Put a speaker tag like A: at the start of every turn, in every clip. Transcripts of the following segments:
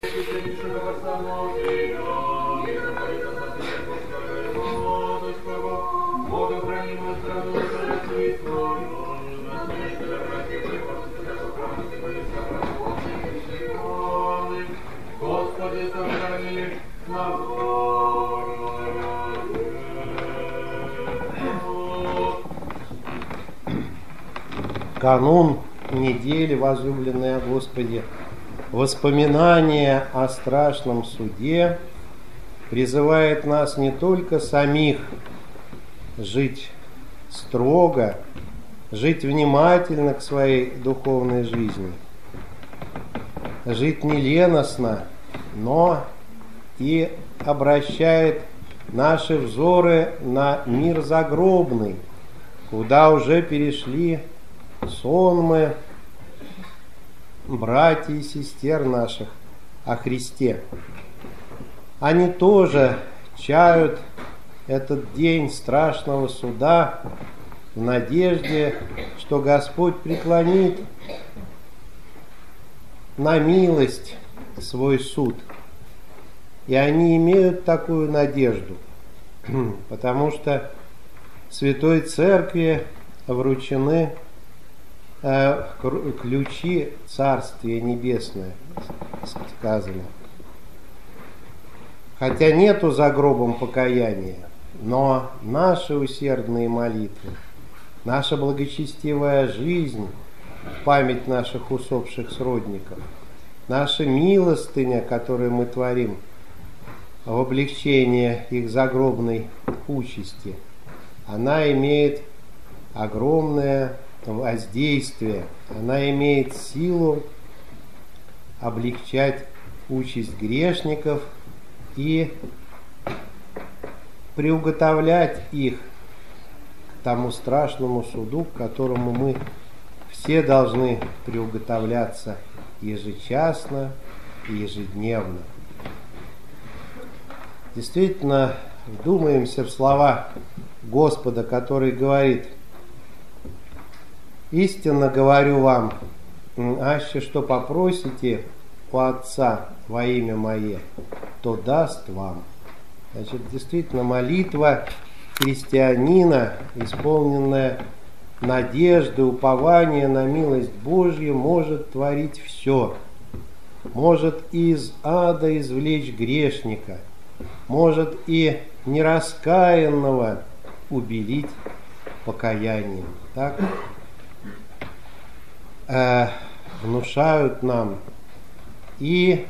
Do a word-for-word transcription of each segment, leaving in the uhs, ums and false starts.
A: Канун недели, возлюбленные о Господе, воспоминание о страшном суде призывает нас не только самих жить строго, жить внимательно к своей духовной жизни, жить неленостно, но и обращает наши взоры на мир загробный, куда уже перешли сонмы братьев и сестер наших о Христе. Они тоже чают этот день страшного суда в надежде, что Господь преклонит на милость свой суд. И они имеют такую надежду, потому что Святой Церкви вручены э, ключи Царствия Небесное, сказано. Хотя нету за гробом покаяния, но наши усердные молитвы, наша благочестивая жизнь в память наших усопших сродников, наша милостыня, которую мы творим в облегчение их загробной участи, она имеет огромное воздействие, она имеет силу облегчать участь грешников и приуготовлять их к тому страшному суду, к которому мы все должны приуготовляться ежечасно и ежедневно. Действительно, вдумаемся в слова Господа, который говорит: «Истинно говорю вам, аще что попросите у Отца во имя Мое, то даст вам». Значит, действительно, молитва христианина, исполненная надежды, упования на милость Божью, может творить все. Может из ада извлечь грешника, может и нераскаянного убелить покаянием. Так э, внушают нам и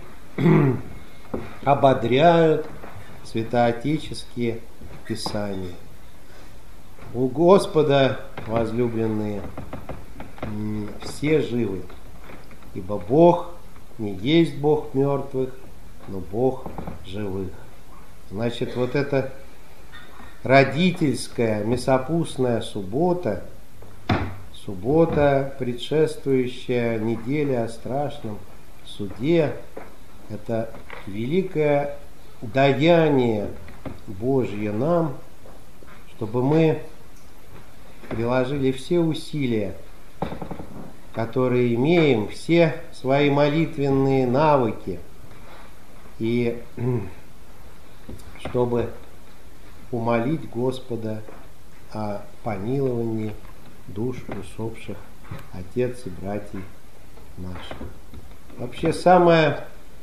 A: ободряют святоотеческие писания. У Господа, возлюбленные, все живы, ибо Бог не есть Бог мертвых, но Бог живых. Значит, вот эта родительская мясопустная суббота, суббота, предшествующая неделе о страшном суде, это великое даяние Божье нам, чтобы мы приложили все усилия, которые имеем, все свои молитвенные навыки, и чтобы умолить Господа о помиловании душ усопших отец и братьев наших. Вообще самое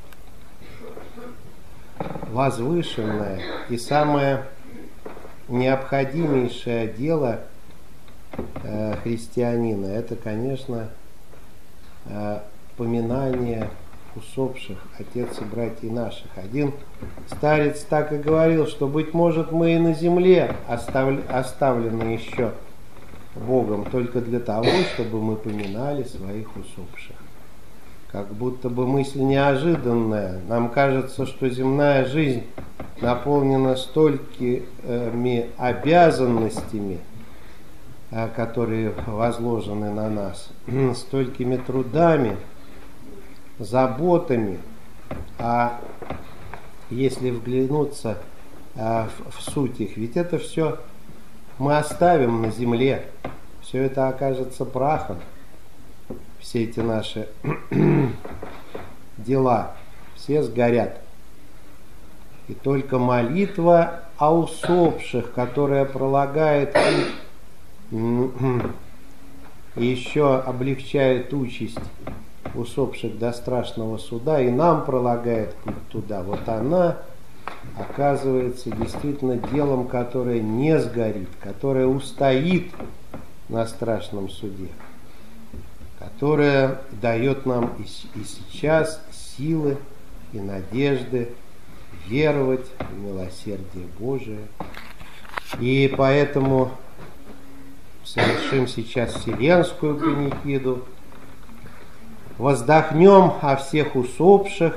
A: возвышенное и самое необходимейшее дело э, христианина — это, конечно, э, поминание усопших отец и братьев наших. Один старец так и говорил, что, быть может, мы и на земле остав... оставлены еще Богом только для того, чтобы мы поминали своих усопших. Как будто бы мысль неожиданная. Нам кажется, что земная жизнь наполнена столькими обязанностями, которые возложены на нас, столькими трудами, заботами. А если вглянуться в, в суть их, ведь это все мы оставим на земле, все это окажется прахом, все эти наши дела, все сгорят. И только молитва о усопших, которая пролагает путь и еще облегчает участь усопших до страшного суда, и нам пролагает путь туда, вот она оказывается действительно делом, которое не сгорит, которое устоит на страшном суде, которое дает нам и сейчас силы и надежды веровать в милосердие Божие. И поэтому совершим сейчас вселенскую панихиду, воздохнем о всех усопших,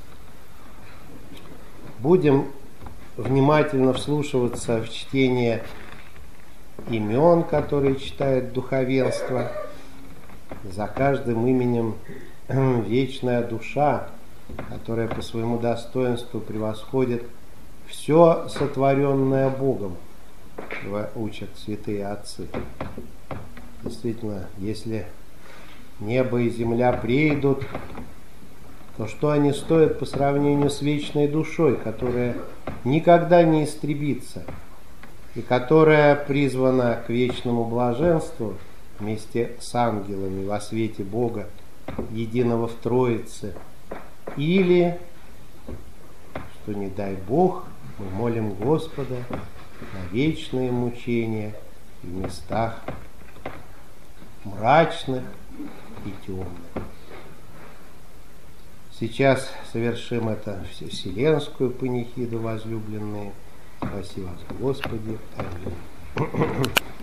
A: будем внимательно вслушиваться в чтение имен, которые читает духовенство. За каждым именем вечная душа, которая по своему достоинству превосходит все сотворенное Богом, учат святые отцы. Действительно, если небо и земля прейдут, то что они стоят по сравнению с вечной душой, которая никогда не истребится и которая призвана к вечному блаженству вместе с ангелами во свете Бога, единого в Троице, или, что не дай Бог, мы молим Господа на вечные мучения в местах мрачных и темных. Сейчас совершим это вселенскую панихиду, возлюбленные. Спаси вас, Господи. Аминь.